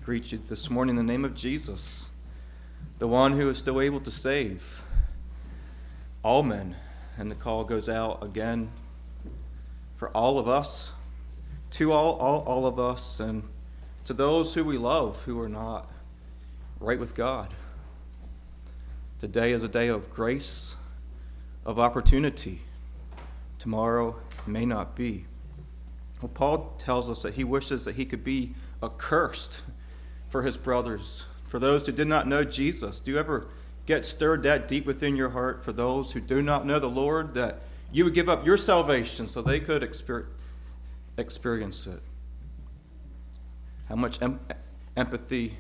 greet you this morning in the name of Jesus, the one who is still able to save all men. And the call goes out again for all of us, to all of us, and to those who we love who are not right with God. Today is a day of grace, of opportunity. Tomorrow may not be. Well, Paul tells us that he wishes that he could be accursed for his brothers, for those who did not know Jesus. Do you ever get stirred that deep within your heart for those who do not know the Lord, that you would give up your salvation so they could experience it? How much empathy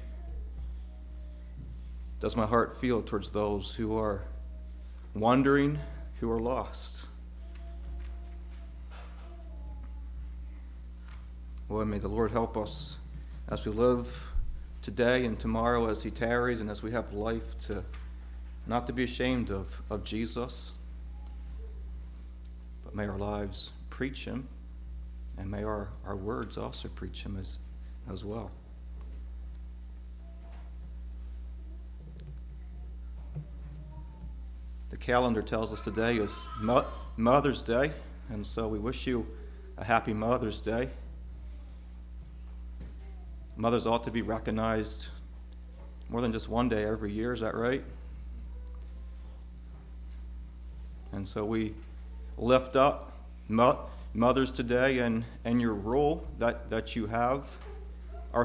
does my heart feel towards those who are wandering, who are lost? Well, may the Lord help us as we live today and tomorrow as he tarries and as we have life, to not to be ashamed of Jesus, but may our lives preach him, and may our words also preach him as well. The calendar tells us today is Mother's Day, and so we wish you a happy Mother's Day. Mothers ought to be recognized more than just one day every year, is that right? And so we lift up mothers today and your role that you have. Our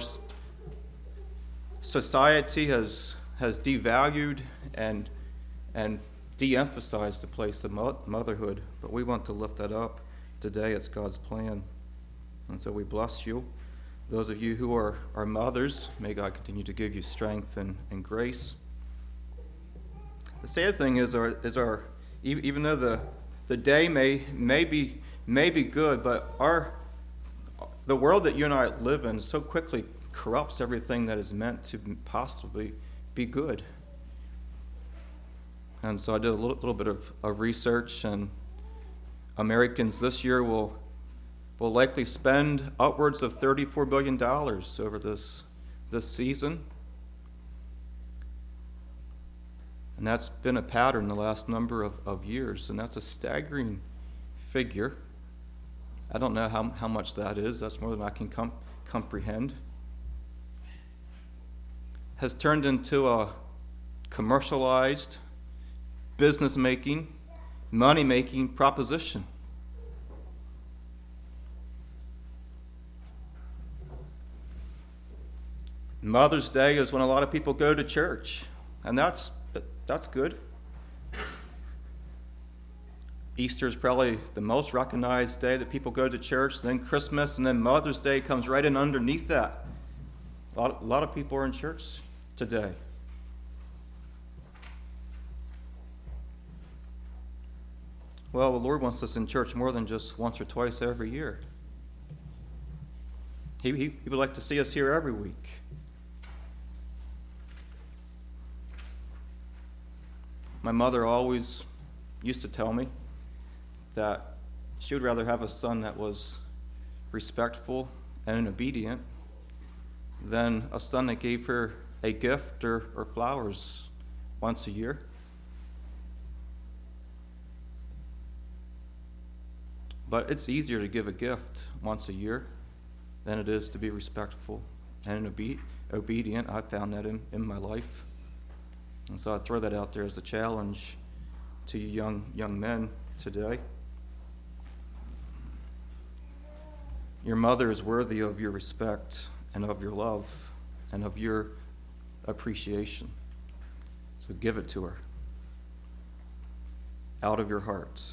society has devalued and de-emphasized the place of motherhood, but we want to lift that up today. It's God's plan. And so we bless you. Those of you who are mothers, may God continue to give you strength and grace. The sad thing is even though the day may be good, but the world that you and I live in so quickly corrupts everything that is meant to possibly be good. And so I did a little bit of research, and Americans this year will likely spend upwards of $34 billion over this season. And that's been a pattern the last number of years, and that's a staggering figure. I don't know how much that is. That's more than I can comprehend. Has turned into a commercialized, business-making, money-making proposition. Mother's Day is when a lot of people go to church, and that's good. Easter is probably the most recognized day that people go to church, then Christmas, and then Mother's Day comes right in underneath that. A lot of people are in church today. Well, the Lord wants us in church more than just once or twice every year. He would like to see us here every week. My mother always used to tell me that she would rather have a son that was respectful and obedient than a son that gave her a gift or flowers once a year. But it's easier to give a gift once a year than it is to be respectful and obedient. I found that in my life. And so I throw that out there as a challenge to you young men today. Your mother is worthy of your respect and of your love and of your appreciation. So give it to her out of your hearts.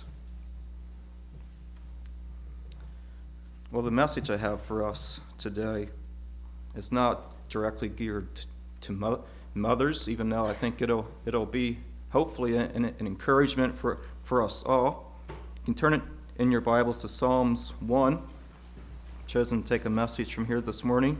Well, the message I have for us today is not directly geared to mothers, even though I think it'll be hopefully an encouragement for us all. You can turn it in your Bibles to Psalms 1. I've chosen to take a message from here this morning.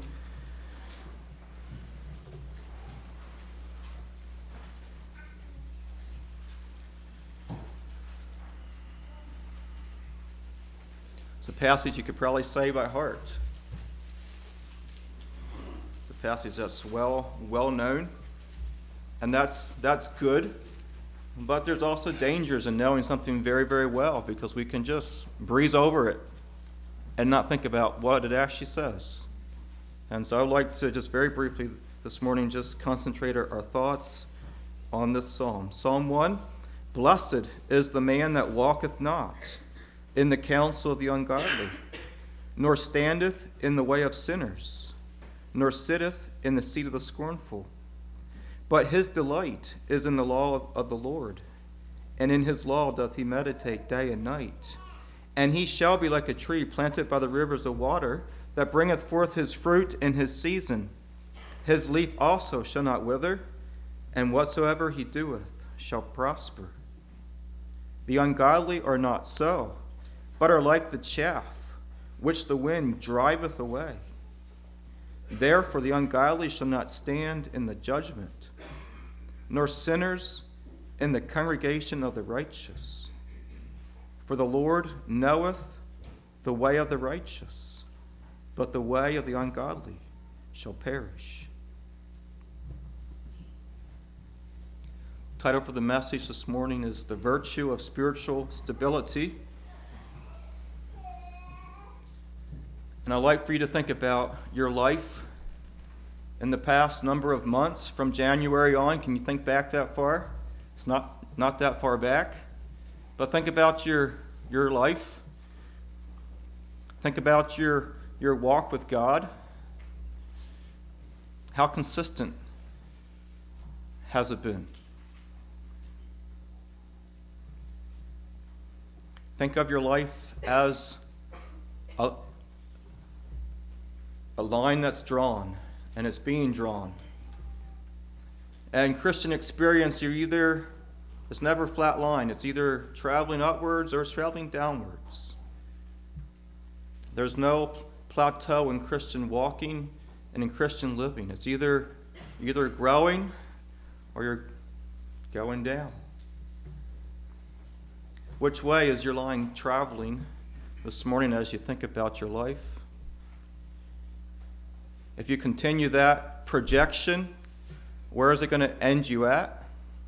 It's a passage you could probably say by heart. It's a passage that's well known, and that's good. But there's also dangers in knowing something very, very well, because we can just breeze over it and not think about what it actually says. And so I'd like to just very briefly this morning just concentrate our thoughts on this psalm. Psalm 1, blessed is the man that walketh not in the counsel of the ungodly, nor standeth in the way of sinners, nor sitteth in the seat of the scornful. But his delight is in the law of the Lord, and in his law doth he meditate day and night. And he shall be like a tree planted by the rivers of water, that bringeth forth his fruit in his season. His leaf also shall not wither, and whatsoever he doeth shall prosper. The ungodly are not so, but are like the chaff, which the wind driveth away. Therefore the ungodly shall not stand in the judgment, nor sinners in the congregation of the righteous. For the Lord knoweth the way of the righteous, but the way of the ungodly shall perish. The title for the message this morning is The Virtue of Spiritual Stability. And I'd like for you to think about your life in the past number of months from January on. Can you think back that far? It's not that far back. But think about your life. Think about your walk with God. How consistent has it been? Think of your life as a line that's drawn, and it's being drawn. And Christian experience, it's never a flat line. It's either traveling upwards or it's traveling downwards. There's no plateau in Christian walking and in Christian living. It's either growing or you're going down. Which way is your line traveling this morning as you think about your life? If you continue that projection, where is it going to end you at?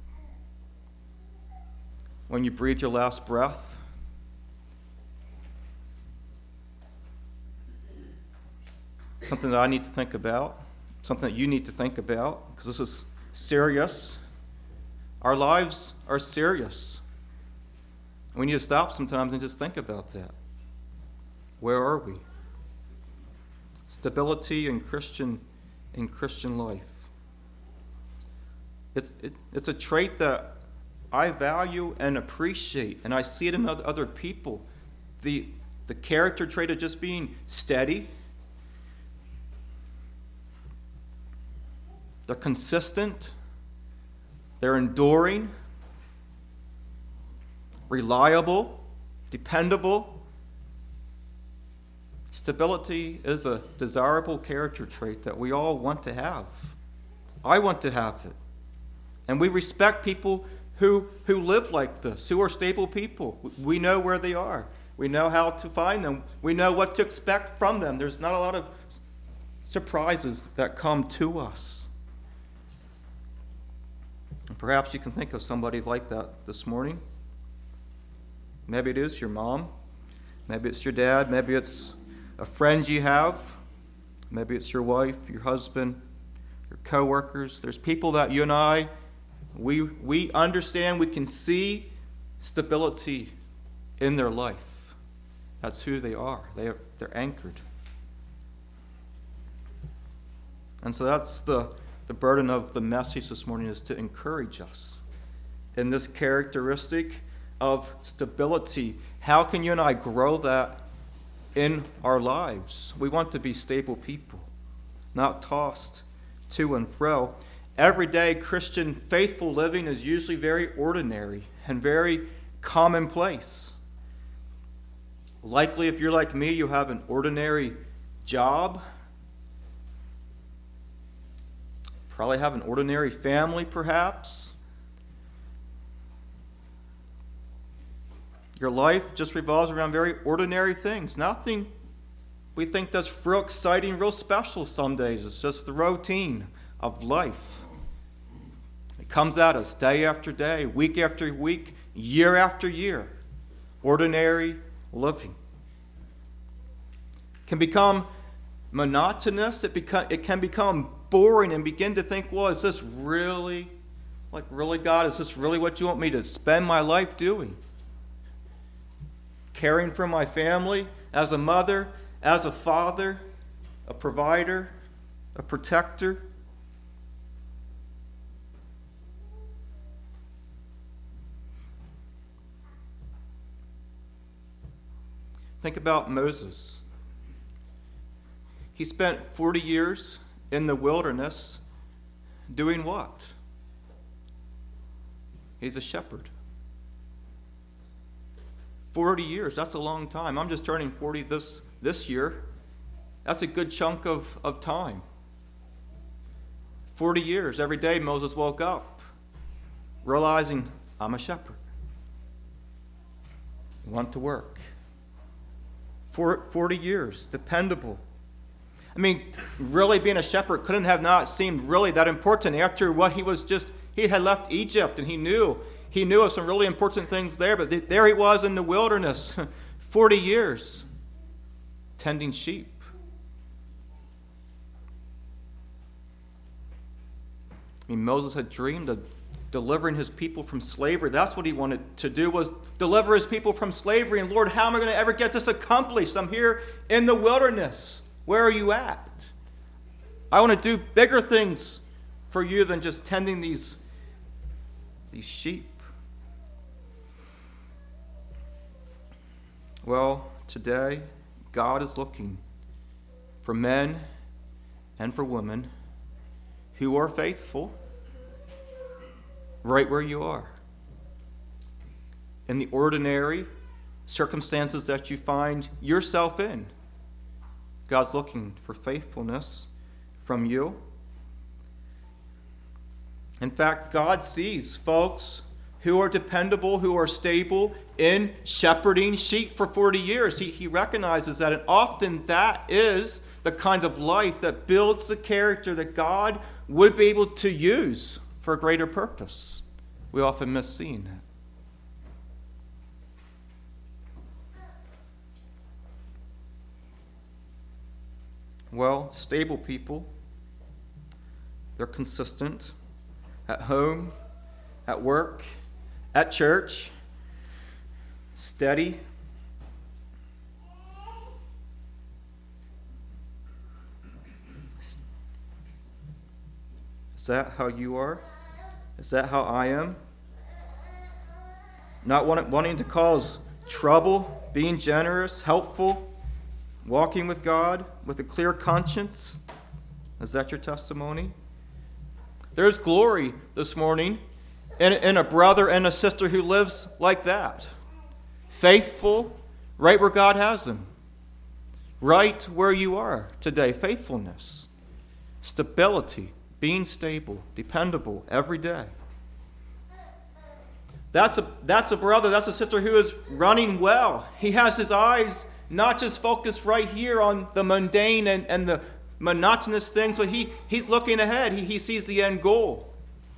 When you breathe your last breath? Something that I need to think about, something that you need to think about, because this is serious. Our lives are serious. We need to stop sometimes and just think about that. Where are we? Stability in Christian life. It's a trait that I value and appreciate, and I see it in other people. The character trait of just being steady. They're consistent. They're enduring. Reliable. Dependable. Stability is a desirable character trait that we all want to have. I want to have it. And we respect people who live like this, who are stable people. We know where they are. We know how to find them. We know what to expect from them. There's not a lot of surprises that come to us. And perhaps you can think of somebody like that this morning. Maybe it is your mom. Maybe it's your dad. Maybe it's a friend you have. Maybe it's your wife, your husband, your coworkers. There's people that you and I, we understand, we can see stability in their life. That's who they are. They're anchored. And so that's the burden of the message this morning, is to encourage us in this characteristic of stability. How can you and I grow that in our lives? We want to be stable people, not tossed to and fro. Everyday Christian faithful living is usually very ordinary and very commonplace. Likely, if you're like me, you have an ordinary job. Probably have an ordinary family, perhaps. Your life just revolves around very ordinary things. Nothing We think that's real exciting, real special some days. It's just the routine of life. It comes at us day after day, week after week, year after year. Ordinary living. It can become monotonous. It can become boring and begin to think, well, is this really, God, is this really what you want me to spend my life doing? Caring for my family as a mother, as a father, a provider, a protector. Think about Moses. He spent 40 years in the wilderness doing what? He's a shepherd. 40 years, that's a long time. I'm just turning 40 this year. That's a good chunk of time. 40 years, every day Moses woke up realizing, I'm a shepherd. I want to work. 40 years, dependable. I mean, really being a shepherd couldn't have not seemed really that important after what he had left Egypt, and he knew of some really important things there, but there he was in the wilderness, 40 years, tending sheep. I mean, Moses had dreamed of delivering his people from slavery. That's what he wanted to do, was deliver his people from slavery. And Lord, how am I going to ever get this accomplished? I'm here in the wilderness. Where are you at? I want to do bigger things for you than just tending these sheep. Well, today, God is looking for men and for women who are faithful right where you are. In the ordinary circumstances that you find yourself in, God's looking for faithfulness from you. In fact, God sees folks who are dependable, who are stable in shepherding sheep for 40 years. He recognizes that, and often that is the kind of life that builds the character that God would be able to use for a greater purpose. We often miss seeing that. Well, stable people, they're consistent at home, at work, at church, steady. Is that how you are? Is that how I am? Not wanting to cause trouble, being generous, helpful, walking with God with a clear conscience. Is that your testimony? There's glory this morning in a brother and a sister who lives like that. Faithful, right where God has them. Right where you are today. Faithfulness, stability, being stable, dependable every day. That's a brother, that's a sister who is running well. He has his eyes not just focused right here on the mundane and the monotonous things, but he's looking ahead. He sees the end goal.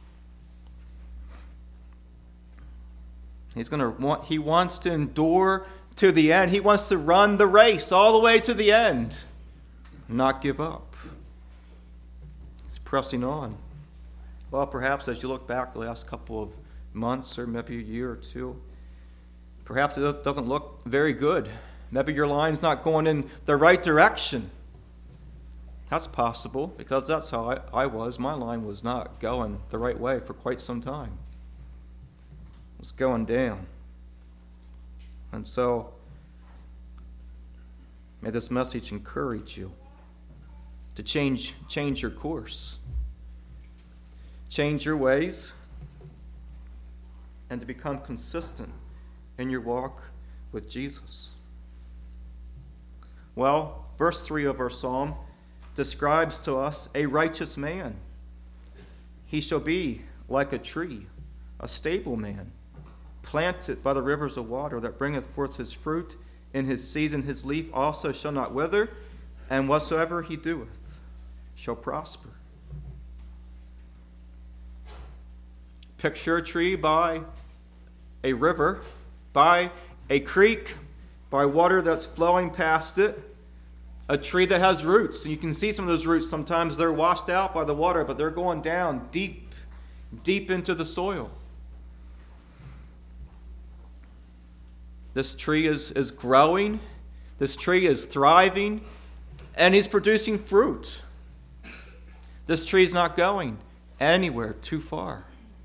He wants to endure to the end. He wants to run the race all the way to the end, not give up. He's pressing on. Well, perhaps as you look back the last couple of months or maybe a year or two, perhaps it doesn't look very good. Maybe your line's not going in the right direction. That's possible, because that's how I was. My line was not going the right way for quite some time. It was going down. And so, may this message encourage you to change your course. Change your ways, and to become consistent in your walk with Jesus. Well, verse 3 of our psalm describes to us a righteous man. He shall be like a tree, a stable man, planted by the rivers of water, that bringeth forth his fruit in his season. His leaf also shall not wither, and whatsoever he doeth shall prosper. Picture a tree by a river, by a creek, by water that's flowing past it. A tree that has roots. And you can see some of those roots. Sometimes they're washed out by the water, but they're going down deep, deep into the soil. This tree is growing. This tree is thriving. And he's producing fruit. This tree is not going anywhere too far.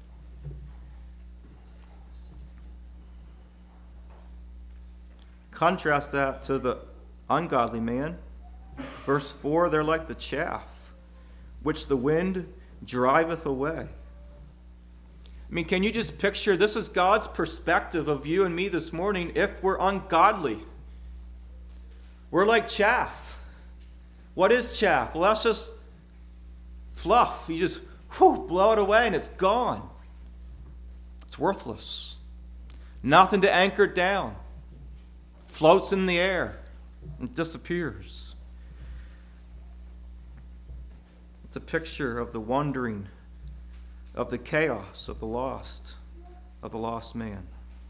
Contrast that to the ungodly man. Verse 4, they're like the chaff, which the wind driveth away. I mean, can you just picture, this is God's perspective of you and me this morning if we're ungodly. We're like chaff. What is chaff? Well, that's just fluff. You just blow it away and it's gone. It's worthless. Nothing to anchor it down. Floats in the air and disappears. It's a picture of the wandering, of the chaos of the lost man.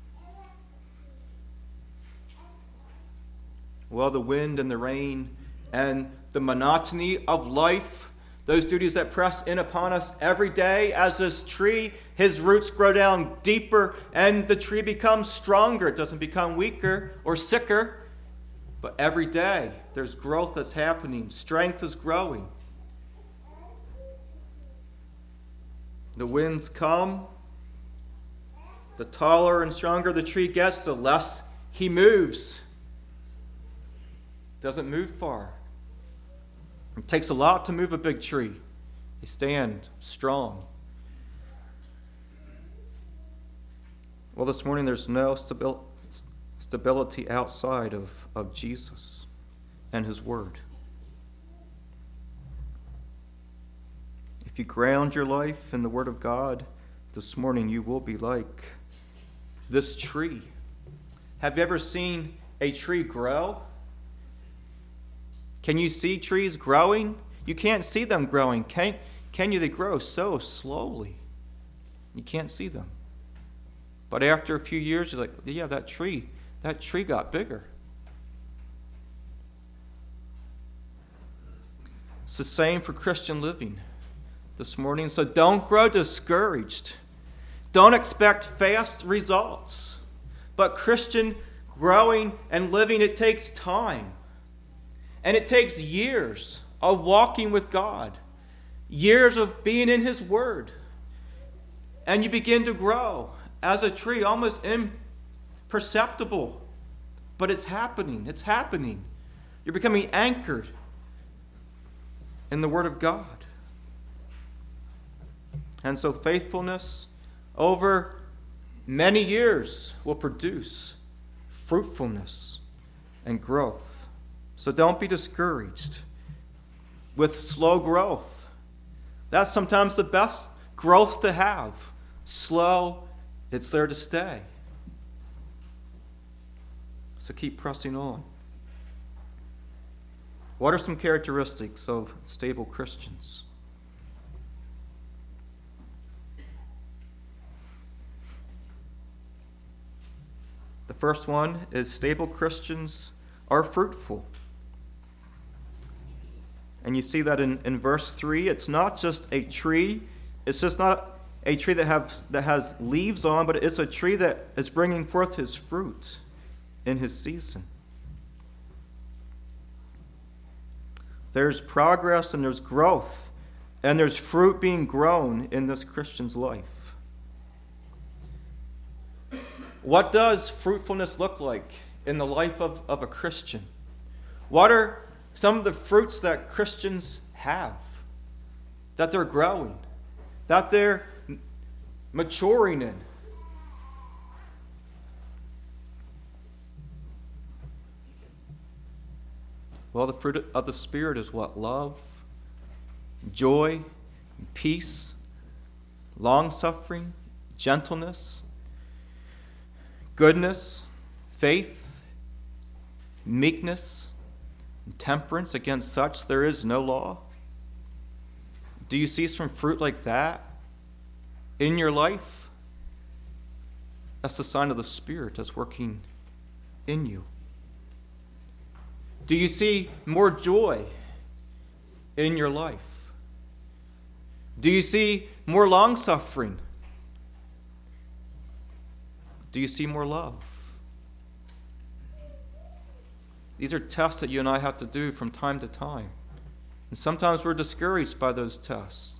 Well, the wind and the rain and the monotony of life, those duties that press in upon us every day as this tree, his roots grow down deeper and the tree becomes stronger. It doesn't become weaker or sicker, but every day there's growth that's happening. Strength is growing. The winds come. The taller and stronger the tree gets, the less he moves. Doesn't move far. It takes a lot to move a big tree. They stand strong. Well, this morning there's no stability outside of Jesus and his word. If you ground your life in the word of God, this morning you will be like this tree. Have you ever seen a tree grow? Can you see trees growing? You can't see them growing, can you? They grow so slowly. You can't see them. But after a few years, you're like, yeah, that tree got bigger. It's the same for Christian living this morning. So don't grow discouraged. Don't expect fast results. But Christian growing and living, it takes time. And it takes years of walking with God. Years of being in his word. And you begin to grow as a tree, almost imperceptible. But it's happening. It's happening. You're becoming anchored in the word of God. And so faithfulness over many years will produce fruitfulness and growth. So don't be discouraged with slow growth. That's sometimes the best growth to have. Slow, it's there to stay. So keep pressing on. What are some characteristics of stable Christians? The first one is stable Christians are fruitful. And you see that in verse 3, it's not just a tree. It's just not a tree that has leaves on, but it's a tree that is bringing forth his fruit in his season. There's progress and there's growth, and there's fruit being grown in this Christian's life. What does fruitfulness look like in the life of a Christian? What are some of the fruits that Christians have, that they're growing, that they're maturing in? Well, the fruit of the Spirit is what? Love, joy, peace, long-suffering, gentleness, goodness, faith, meekness, and temperance, against such there is no law? Do you see some fruit like that in your life? That's the sign of the Spirit that's working in you. Do you see more joy in your life? Do you see more long-suffering? Do you see more love? These are tests that you and I have to do from time to time. And sometimes we're discouraged by those tests.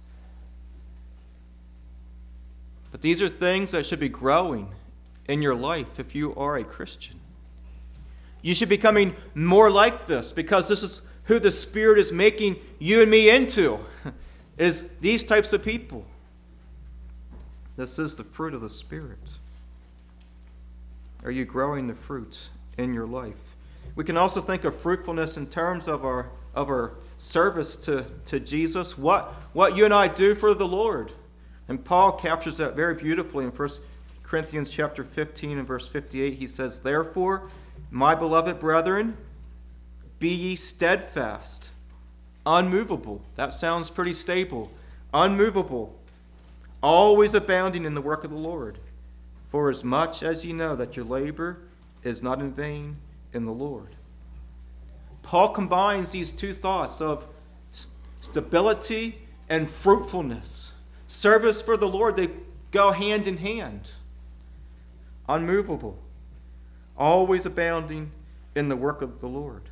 But these are things that should be growing in your life if you are a Christian. You should be becoming more like this, because this is who the Spirit is making you and me into, is these types of people. This is the fruit of the Spirit. Are you growing the fruit in your life? We can also think of fruitfulness in terms of our service to Jesus, what you and I do for the Lord. And Paul captures that very beautifully in 1 Corinthians chapter 15 and verse 58. He says, "Therefore, my beloved brethren, be ye steadfast, unmovable." That sounds pretty stable. Unmovable, always abounding in the work of the Lord, for as much as ye know that your labor is not in vain in the Lord. Paul combines these two thoughts of stability and fruitfulness. Service for the Lord, they go hand in hand. Unmovable, always abounding in the work of the Lord.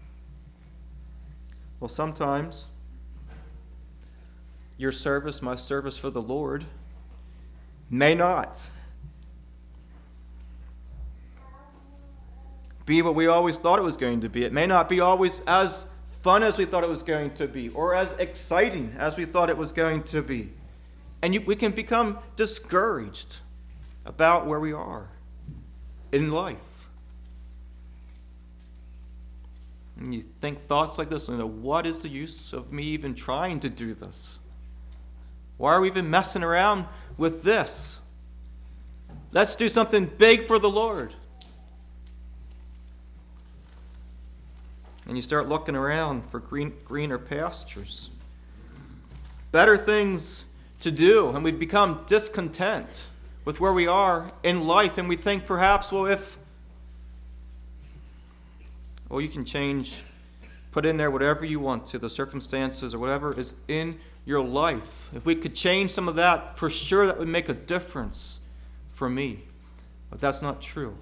Well, sometimes your service, my service for the Lord, may not be what we always thought it was going to be. It may not be always as fun as we thought it was going to be, or as exciting as we thought it was going to be. And we can become discouraged about where we are in life. And you think thoughts like this, what is the use of me even trying to do this? Why are we even messing around with this? Let's do something big for the Lord. And you start looking around for greener pastures, better things to do, and we become discontent with where we are in life, and we think perhaps, you can change, put in there whatever you want to, the circumstances or whatever is in your life. If we could change some of that, for sure that would make a difference for me. But that's not true.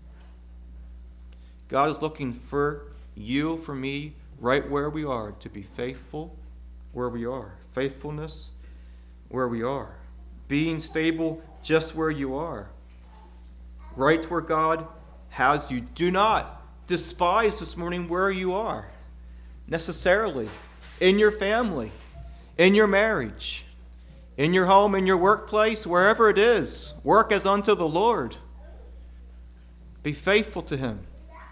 God is looking for you, for me, right where we are, to be faithful where we are. Faithfulness where we are. Being stable just where you are. Right where God has you. Do not despise this morning where you are, necessarily. In your family, in your marriage, in your home, in your workplace, wherever it is. Work as unto the Lord. Be faithful to Him.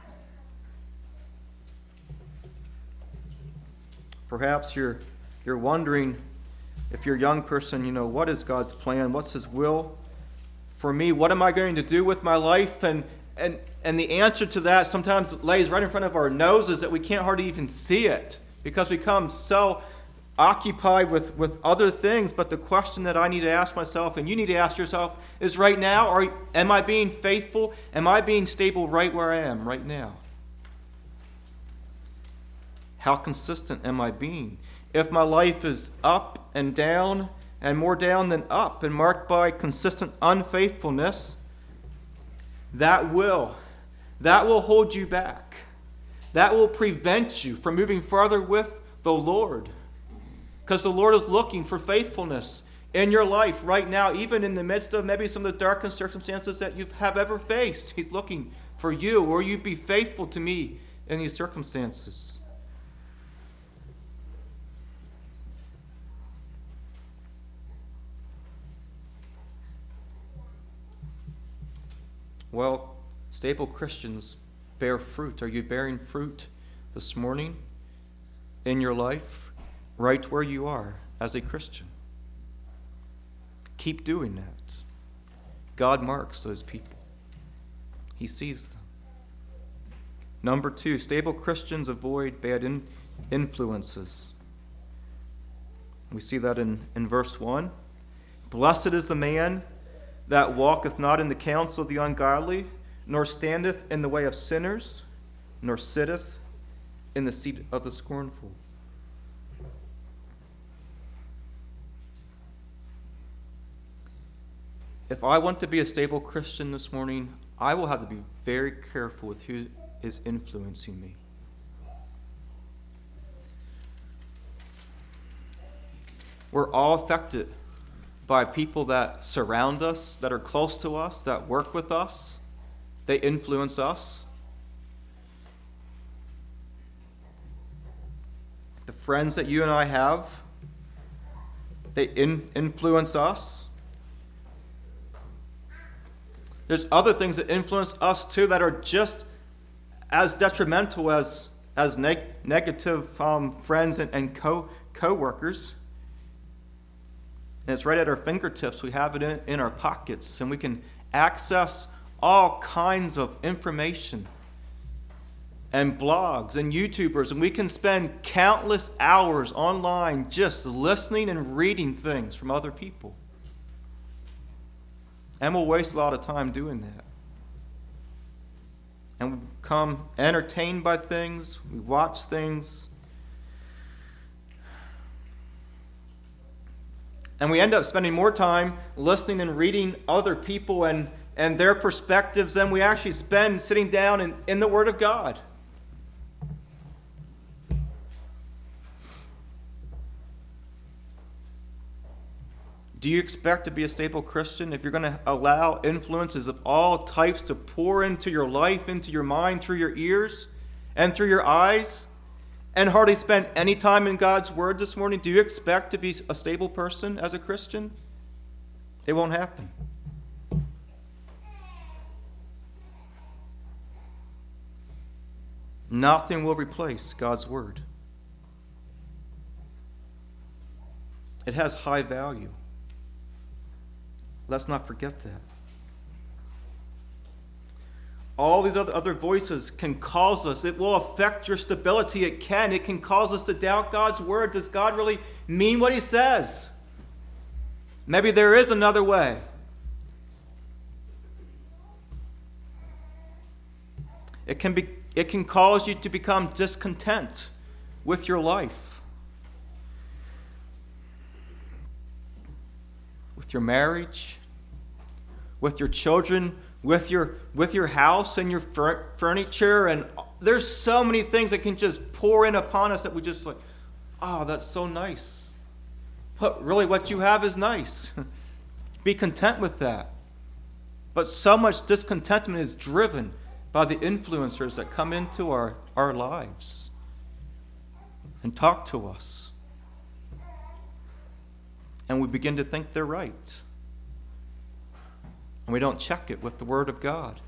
Perhaps you're wondering, if you're a young person, what is God's plan? What's His will for me? What am I going to do with my life? And the answer to that sometimes lays right in front of our noses that we can't hardly even see it, because we become so occupied with other things. But the question that I need to ask myself, and you need to ask yourself, is right now, am I being faithful? Am I being stable right where I am right now? How consistent am I being? If my life is up and down, and more down than up, and marked by consistent unfaithfulness, that will hold you back. That will prevent you from moving farther with the Lord. Because the Lord is looking for faithfulness in your life right now, even in the midst of maybe some of the darkest circumstances that you have ever faced. He's looking for you. Will you be faithful to me in these circumstances? Well, stable Christians bear fruit. Are you bearing fruit this morning in your life, right where you are as a Christian? Keep doing that. God marks those people. He sees them. Number 2, stable Christians avoid bad influences. We see that in verse 1. Blessed is the man that walketh not in the counsel of the ungodly, nor standeth in the way of sinners, nor sitteth in the seat of the scornful. If I want to be a stable Christian this morning, I will have to be very careful with who is influencing me. We're all affected by people that surround us, that are close to us, that work with us. They influence us. The friends that you and I have, they influence us. There's other things that influence us too that are just as detrimental as negative friends and co-workers. And it's right at our fingertips. We have it in our pockets, and we can access all kinds of information and blogs and YouTubers, and we can spend countless hours online just listening and reading things from other people. And we'll waste a lot of time doing that. And we become entertained by things, we watch things, and we end up spending more time listening and reading other people and their perspectives than we actually spend sitting down in the Word of God. Do you expect to be a stable Christian if you're going to allow influences of all types to pour into your life, into your mind, through your ears and through your eyes, and hardly spend any time in God's Word this morning? Do you expect to be a stable person as a Christian? It won't happen. Nothing will replace God's Word. It has high value. Let's not forget that. All these other voices can cause us. It will affect your stability. It can. It can cause us to doubt God's Word. Does God really mean what He says? Maybe there is another way. It can cause you to become discontent with your life, with your marriage, with your children, with your house and your furniture, and there's so many things that can just pour in upon us that we just like, oh, that's so nice. But really what you have is nice. Be content with that. But so much discontentment is driven by the influencers that come into our lives and talk to us. And we begin to think they're right. And we don't check it with the Word of God.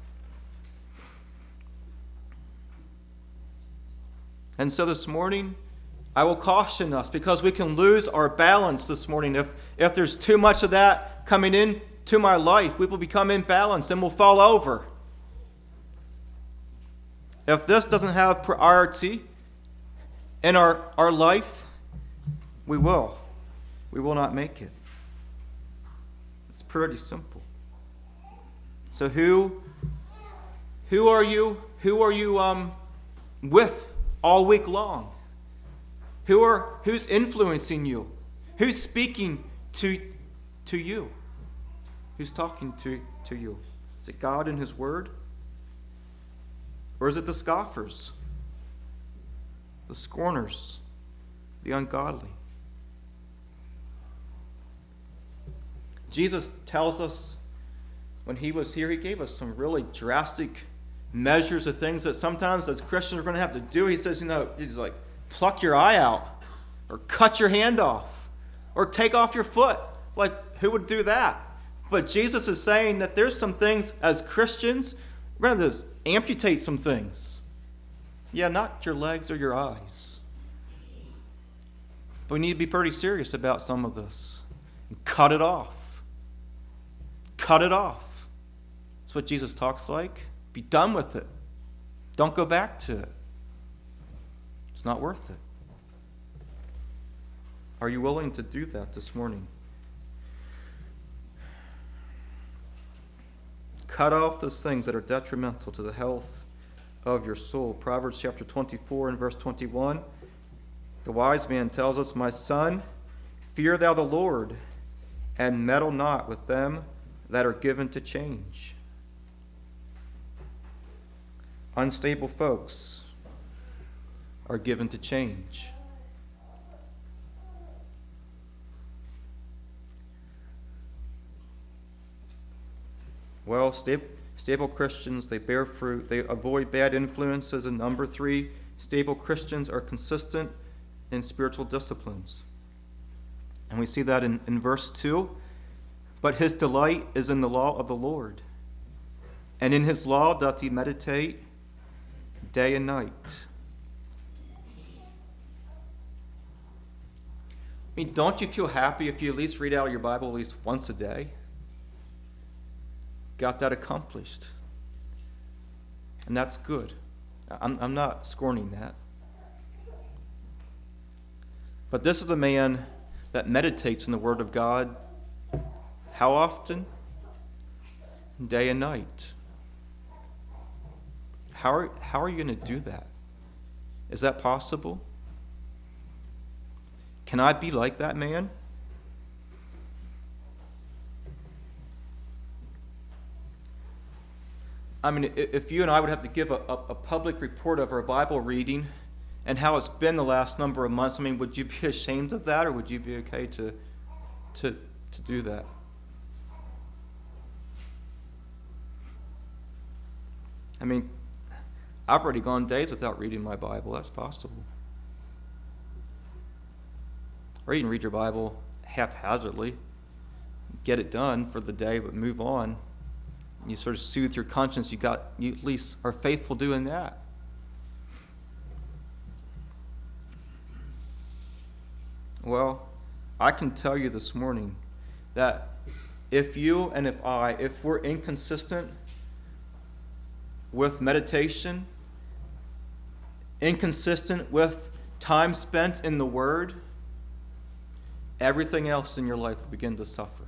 And so this morning, I will caution us, because we can lose our balance this morning. If there's too much of that coming into my life, we will become imbalanced and we'll fall over. If this doesn't have priority in our life, we will not make it. It's pretty simple. So who are you? Who are you with all week long? Who's influencing you? Who's speaking to you? Who's talking to you? Is it God and His Word? Or is it the scoffers, the scorners, the ungodly? Jesus tells us when He was here, He gave us some really drastic measures of things that sometimes as Christians we're going to have to do. He says, He's like, pluck your eye out, or cut your hand off, or take off your foot. Like, who would do that? But Jesus is saying that there's some things as Christians, we're going to amputate some things. Yeah, not your legs or your eyes. But we need to be pretty serious about some of this. And cut it off. Cut it off. That's what Jesus talks like. Be done with it. Don't go back to it. It's not worth it. Are you willing to do that this morning? Cut off those things that are detrimental to the health of your soul. Proverbs chapter 24 and verse 21. The wise man tells us, "My son, fear thou the Lord, and meddle not with them that are given to change." Unstable folks are given to change. Well, stable Christians, they bear fruit. They avoid bad influences. And number 3, stable Christians are consistent in spiritual disciplines. And we see that in verse 2. "But his delight is in the law of the Lord, and in his law doth he meditate day and night." I mean, don't you feel happy if you at least read out your Bible at least once a day? Got that accomplished. And that's good. I'm not scorning that. But this is a man that meditates in the Word of God. How often? Day and night. How are you going to do that? Is that possible? Can I be like that man? I mean, if you and I would have to give a public report of our Bible reading and how it's been the last number of months, I mean, would you be ashamed of that, or would you be okay to do that? I mean, I've already gone days without reading my Bible. That's possible. Or you can read your Bible haphazardly, get it done for the day, but move on. You sort of soothe your conscience. You at least are faithful doing that. Well, I can tell you this morning that if you and if we're inconsistent with meditation, inconsistent with time spent in the Word, everything else in your life will begin to suffer.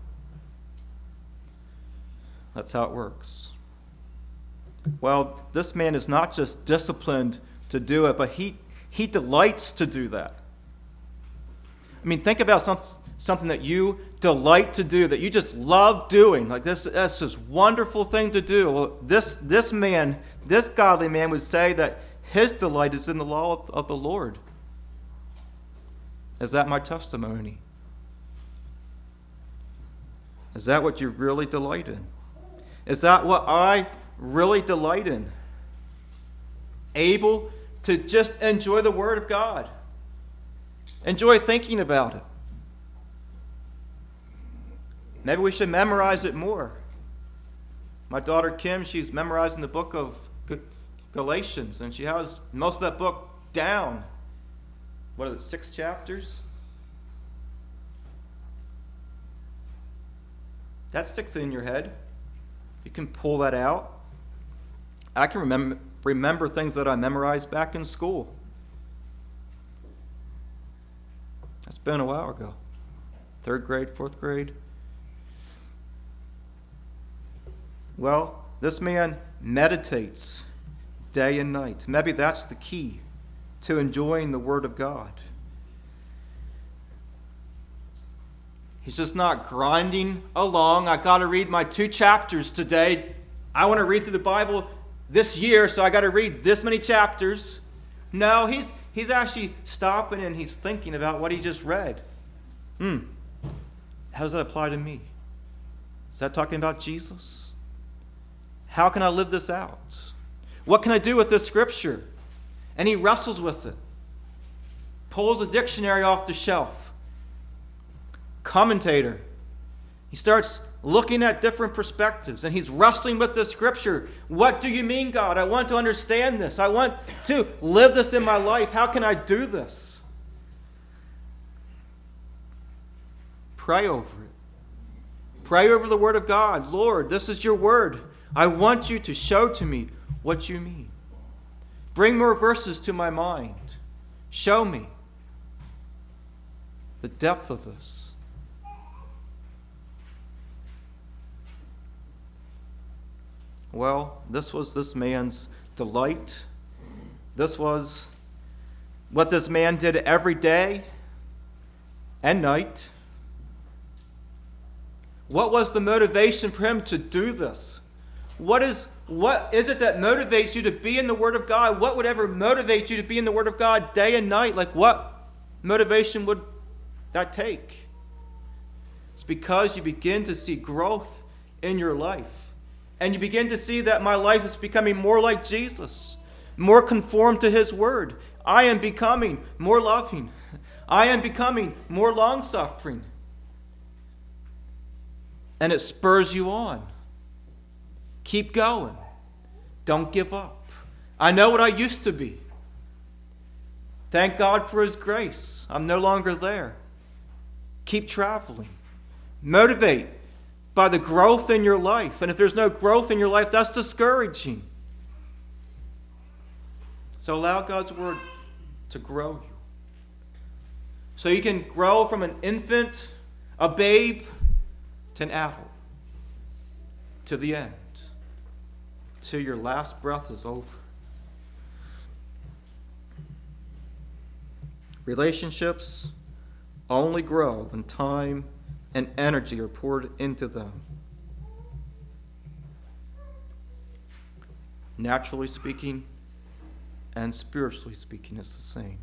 That's how it works. Well, this man is not just disciplined to do it, but he delights to do that. I mean, think about something that you delight to do, that you just love doing. Like that's this wonderful thing to do. Well, this godly man would say that his delight is in the law of the Lord. Is that my testimony? Is that what you really delight in? Is that what I really delight in? Able to just enjoy the Word of God. Enjoy thinking about it. Maybe we should memorize it more. My daughter Kim, she's memorizing the book of Galatians, and she has most of that book down. What is it, 6 chapters? That sticks in your head. You can pull that out. I can remember things that I memorized back in school. That's been a while ago. 3rd grade, 4th grade. Well, this man meditates day and night. Maybe that's the key to enjoying the Word of God. He's just not grinding along. I got to read my 2 chapters today. I want to read through the Bible this year, so I got to read this many chapters. No, he's actually stopping and he's thinking about what he just read. How does that apply to me? Is that talking about Jesus? How can I live this out? What can I do with this scripture? And he wrestles with it. Pulls a dictionary off the shelf. Commentator. He starts looking at different perspectives and he's wrestling with the scripture. What do you mean, God? I want to understand this. I want to live this in my life. How can I do this? Pray over it. Pray over the Word of God. Lord, this is your word. I want you to show to me what you mean. Bring more verses to my mind. Show me the depth of this. Well, this was this man's delight. This was what this man did every day and night. What was the motivation for him to do this? What is it that motivates you to be in the Word of God? What would ever motivate you to be in the Word of God day and night? Like, what motivation would that take? It's because you begin to see growth in your life. And you begin to see that my life is becoming more like Jesus, more conformed to His Word. I am becoming more loving. I am becoming more long-suffering. And it spurs you on. Keep going. Don't give up. I know what I used to be. Thank God for His grace. I'm no longer there. Keep traveling. Motivate by the growth in your life. And if there's no growth in your life, that's discouraging. So allow God's Word to grow you. So you can grow from an infant, a babe, to an adult, to the end, till your last breath is over. Relationships only grow when time and energy are poured into them. Naturally speaking and spiritually speaking, it's the same.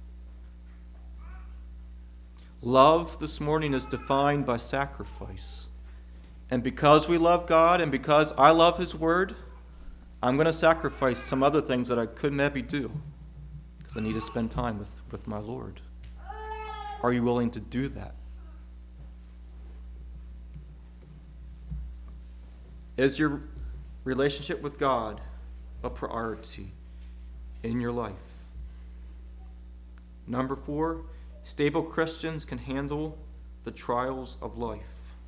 Love this morning is defined by sacrifice. And because we love God and because I love His Word, I'm going to sacrifice some other things that I could maybe do because I need to spend time with my Lord. Are you willing to do that? Is your relationship with God a priority in your life? Number 4, stable Christians can handle the trials of life.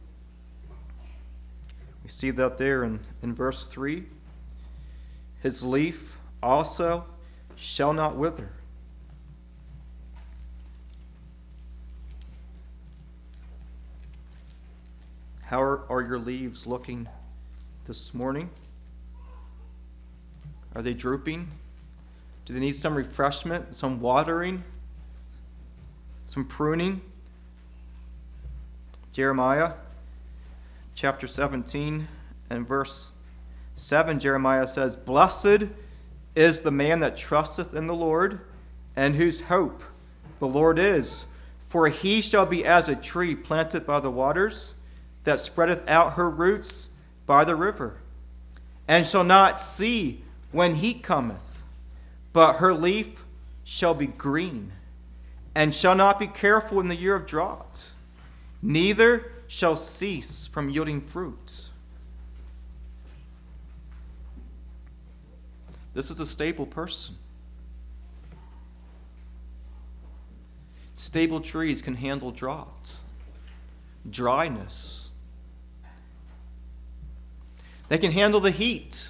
We see that there in verse 3. His leaf also shall not wither. How are your leaves looking this morning? Are they drooping? Do they need some refreshment, some watering, some pruning? Jeremiah chapter 17 and verse 7, Jeremiah says, "Blessed is the man that trusteth in the Lord, and whose hope the Lord is. For he shall be as a tree planted by the waters, that spreadeth out her roots by the river, and shall not see when heat cometh, but her leaf shall be green, and shall not be careful in the year of drought, neither shall cease from yielding fruit." This is a stable person. Stable trees can handle drought, dryness. They can handle the heat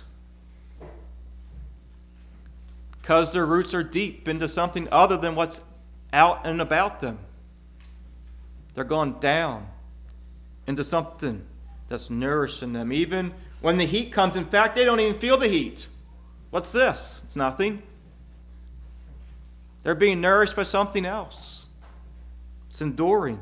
because their roots are deep into something other than what's out and about them. They're gone down into something that's nourishing them. Even when the heat comes, in fact, they don't even feel the heat. What's this? It's nothing. They're being nourished by something else. It's enduring.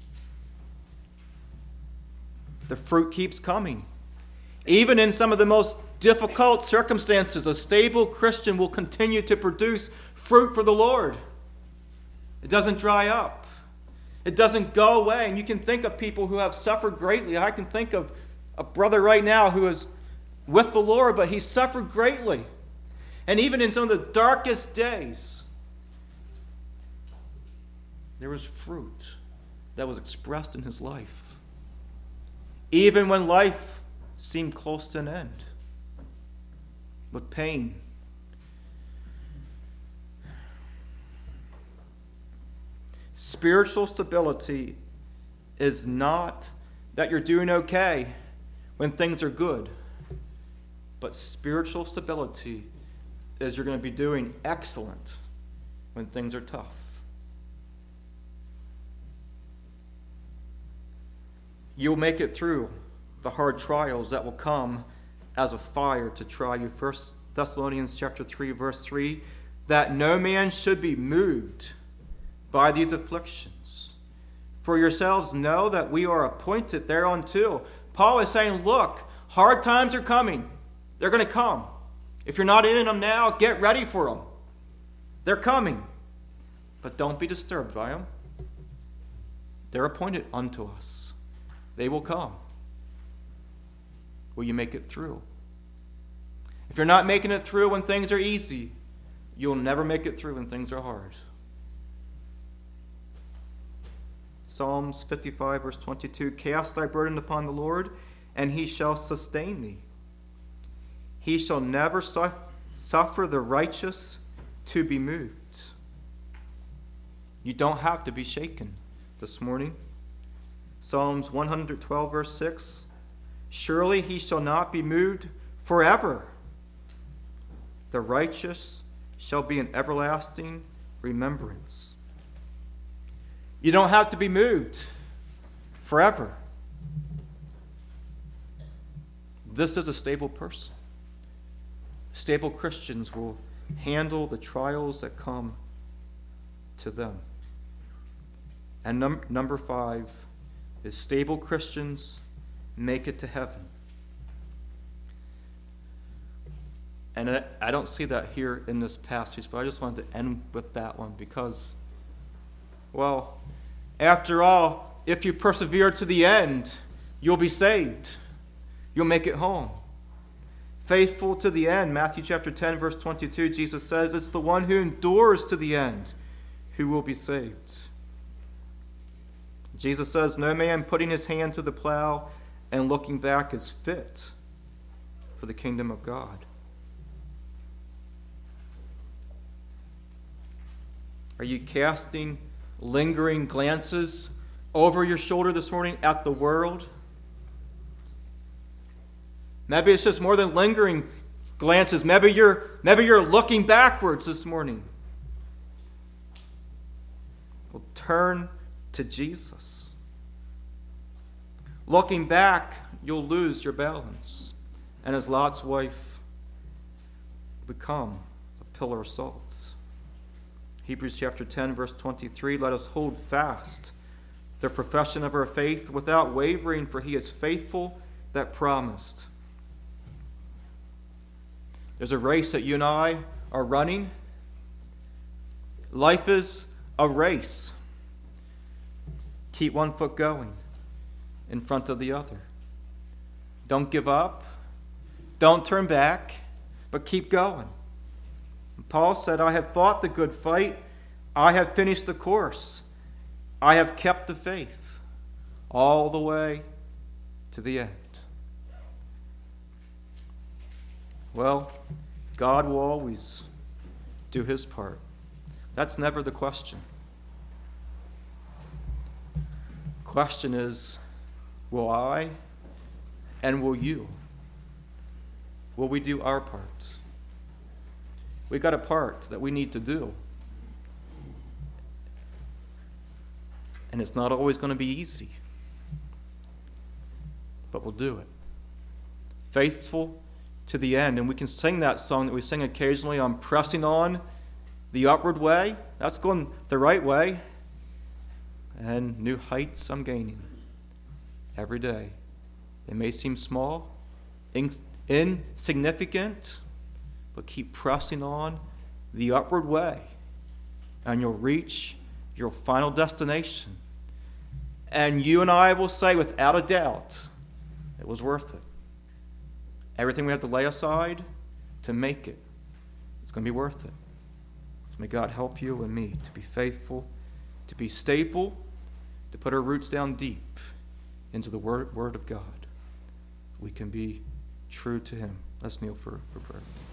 The fruit keeps coming. Even in some of the most difficult circumstances, a stable Christian will continue to produce fruit for the Lord. It doesn't dry up. It doesn't go away. And you can think of people who have suffered greatly. I can think of a brother right now who is with the Lord, but he suffered greatly. And even in some of the darkest days, there was fruit that was expressed in his life. Even when life seemed close to an end, with pain. Spiritual stability is not that you're doing okay when things are good, but spiritual stability is you're going to be doing excellent when things are tough. You'll make it through the hard trials that will come as a fire to try you. 1 Thessalonians chapter 3, verse 3, that no man should be moved by these afflictions. For yourselves know that we are appointed thereunto. Paul is saying, look, hard times are coming. They're going to come. If you're not in them now, get ready for them. They're coming. But don't be disturbed by them. They're appointed unto us. They will come. Will you make it through? If you're not making it through when things are easy, you'll never make it through when things are hard. Psalms 55, verse 22, cast thy burden upon the Lord, and he shall sustain thee. He shall never suffer the righteous to be moved. You don't have to be shaken this morning. Psalms 112, verse 6, surely he shall not be moved forever. The righteous shall be an everlasting remembrance. You don't have to be moved forever. This is a stable person. Stable Christians will handle the trials that come to them. And number 5 is stable Christians make it to heaven. And I don't see that here in this passage, but I just wanted to end with that one because, well, after all, if you persevere to the end, you'll be saved. You'll make it home. Faithful to the end, Matthew chapter 10, verse 22, Jesus says, it's the one who endures to the end who will be saved. Jesus says, no man putting his hand to the plow and looking back is fit for the kingdom of God. Are you casting lingering glances over your shoulder this morning at the world? Maybe it's just more than lingering glances. Maybe you're looking backwards this morning. Well, turn to Jesus. Looking back, you'll lose your balance. And as Lot's wife, become a pillar of salt. Hebrews chapter 10, verse 23, let us hold fast the profession of our faith without wavering, for he is faithful that promised. There's a race that you and I are running. Life is a race. Keep one foot going in front of the other. Don't give up. Don't turn back, but keep going. Paul said, I have fought the good fight. I have finished the course. I have kept the faith all the way to the end. Well, God will always do his part. That's never the question. Question is, will I and will you? Will we do our part? We got a part that we need to do. And it's not always going to be easy. But we'll do it. Faithful to the end. And we can sing that song that we sing occasionally, I'm pressing on the upward way. That's going the right way. And new heights I'm gaining every day. They may seem small, insignificant, but keep pressing on the upward way, and you'll reach your final destination. And you and I will say without a doubt, it was worth it. Everything we have to lay aside to make it, it's going to be worth it. So may God help you and me to be faithful, to be stable, to put our roots down deep into the Word of God. We can be true to him. Let's kneel for prayer.